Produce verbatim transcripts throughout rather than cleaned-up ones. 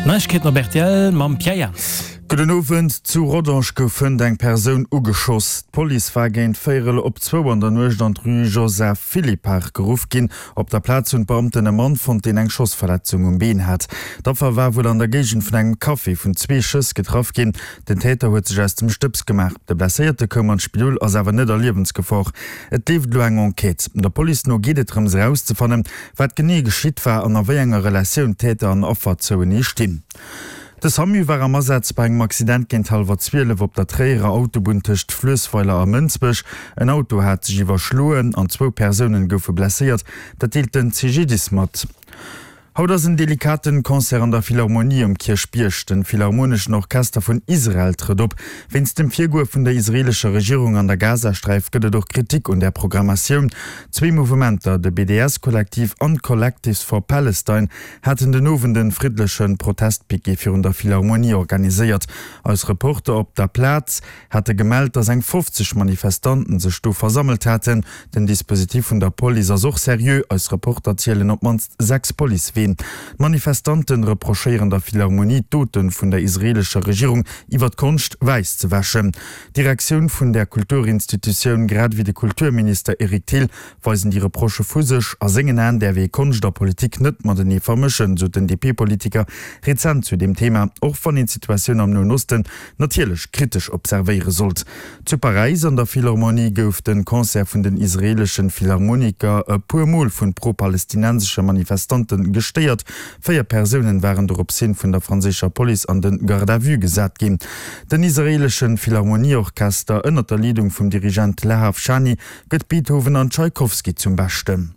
Neuigkeiten Bertiel mam Pierre. Guten Abend zu Rodange gefunden eng Person ugeschoss. Police war géint Féierel op zwo an der Nustand Rue Joseph Philippach gerufen gin, op der Platz und Beamten en Mann von den eng Schossverletzung um Been hat. Dafür war wohl an der Gegend vun engem Kaffee vun zwei Schüss getroffen gin. Den Täter huet sich aus dem Stüps gemacht. Der blessierte kom an Spiul as awer net der Lebensgefahr. Et lief lo eng Enquete. Der Police no gidetrem se rauszufannen, wat genie geschiet war an der enger Relation Täter an Opfer zo nie stimmen. Das Hami war am Ersatz bei einem Accident gegen halber zwölf op der Träger Autobahn zwischen Flößweiler am Münzbusch. Ein Auto hat sich überschlagen und zwei Personen goufen blessiert. Das hielt den C G Dismat. Haut ass en delikaten Konzert an der Philharmonie um Kirchbiersch, den Philharmonischen Orchester von Israel tritt op. Wenns dem Figur vun der israelischer Regierung an der Gazastreif gëtt durch Kritik und der Programmation. Zwei Movementer, de B D S-Kollektiv und Collectives for Palestine, hatten den ofenden friedlichen Protestpiquet für der Philharmonie organisiert. Als Reporter op der Platz hatte gemeldet, dass eng fünfzig Manifestanten sich sto versammelt hatten. Den Dispositiv von der Polizei so seriös als Reporter zählen op man sechs Polizei. Manifestanten reprochieren der Philharmonie Toten vun der israelischer Regierung iwwer Kunst weiß zu waschen. Direktion vun der Kulturinstitution grad wie de Kulturminister Erik Thiel weisen die Reproche fusisch a sengen an, der wie Kunst der Politik net man nie vermischen, so den D P-Politiker rezent zu dem Thema auch von den Situationen am Nahen Osten natürlich kritisch observieren sollt. Zu Paris an der Philharmonie gouf den Konzert vun den israelischen Philharmoniker e puermol vun pro-palästinensische Manifestanten gesteiert. Vier Personen waren der Sinn von der französischer Police an den Garde à vue gesagt gehen. Den israelischen Philharmonieorchester ënnert der Leitung vom Dirigent Lehav Shani gëtt Beethoven an Tchaikovsky zum Besten.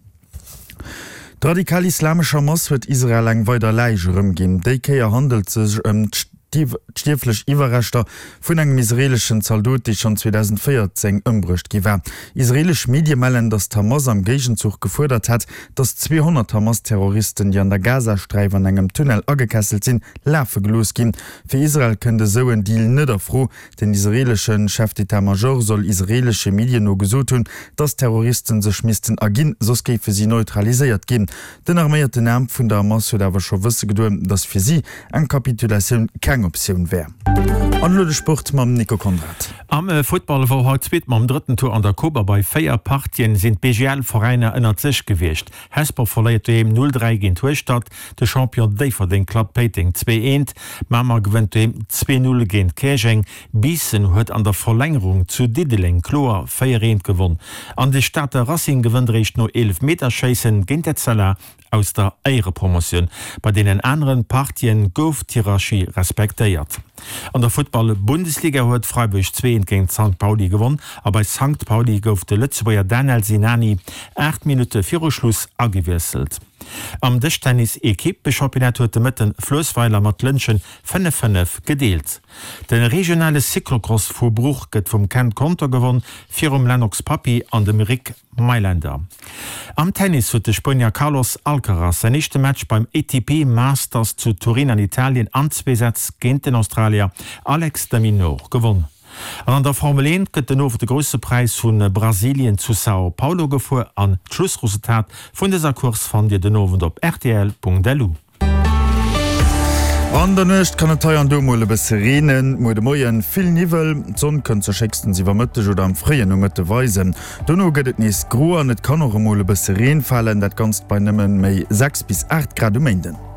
Radikal-islamischer Mass wird Israel lang weiter leigerem gehen. D K handelt sich um stieflech Iwerrechter vun engem israelischen Soldat, die schon zweitausendvierzehn ëmbrucht gewer. Israelisch Medien melden, dass Hamas am Gegenzug gefordert hat, dass zweihundert Hamas-Terroristen, die an der Gazastreif an engem Tunnel angekesselt sind, Larve gelos gin. Für Israel könnte so ein Deal nicht erfroh. Den israelischen Chef d'État-Major soll israelische Medien nur gesot tun, dass Terroristen sich missten agin, sos für sie neutralisiert gin. Den armeierten Namen vun der Hamas huet awer schon wüsse geduld, dass für sie eine Kapitulation keine Option wär. An Sport mam Nico Konrad. Am äh, Football war haut zweit am dritten Tour an der Kober bei Feier Partien sind B G L-Vereine ënner sich gewicht. Hesper verleiert dem null drei gegen Tuestadt, de Champion Day für den Club Peting zwei eins, Mama gewinnt dem zwei null gegen Käscheng, Biesen huet an der Verlängerung zu Dideling Chlor vier eins gewonnen. An die Stadt Racing gewinnt recht nur elf Meter Scheißen gegen der Zeller aus der Eire-Promotion. Bei denen anderen Partien gouf Hierarchie respektiert. An der Football-Bundesliga huet Freiburg zwei eins gegen Sankt Pauli gewonnen, aber bei Sankt Pauli gouf de Lützeboer Daniel Sinani acht Minuten vor Schluss angewechselt. Am Tischtennis-Equipe beschoppinet huet mit den Flößweiler mat Lünschen fünf fünf gedeelt. Den regionale Cyclocross vu Bruch gëtt vum Ken Konter gewonnen, fir um Lennox Papi an dem Rick Mailänder. Am Tennis huet de Spanier Carlos Alcaraz sein nächste Match beim A T P Masters zu Turin an Italien anzwesetz géint den Australier Alex de Minaur gewonnen. An der Formel eins gëtt den over de grosse Preis vun Brasilien zu Sao Paulo gefu an Schlussresultat vun dieser Kurs fan Dir den Owen op R T L Punkt D L U. An der Nëcht kann et an Domole beserenen, mo de Moien vill Nivel, Zonn kën zerschesten siwer mëtteg oder am Fréien um mëtte weisen. Donno gëtt et nees Gro an et kann Mole beseren fallen, dat ganz bei nëmmen méi sechs bis acht Grad um Enden.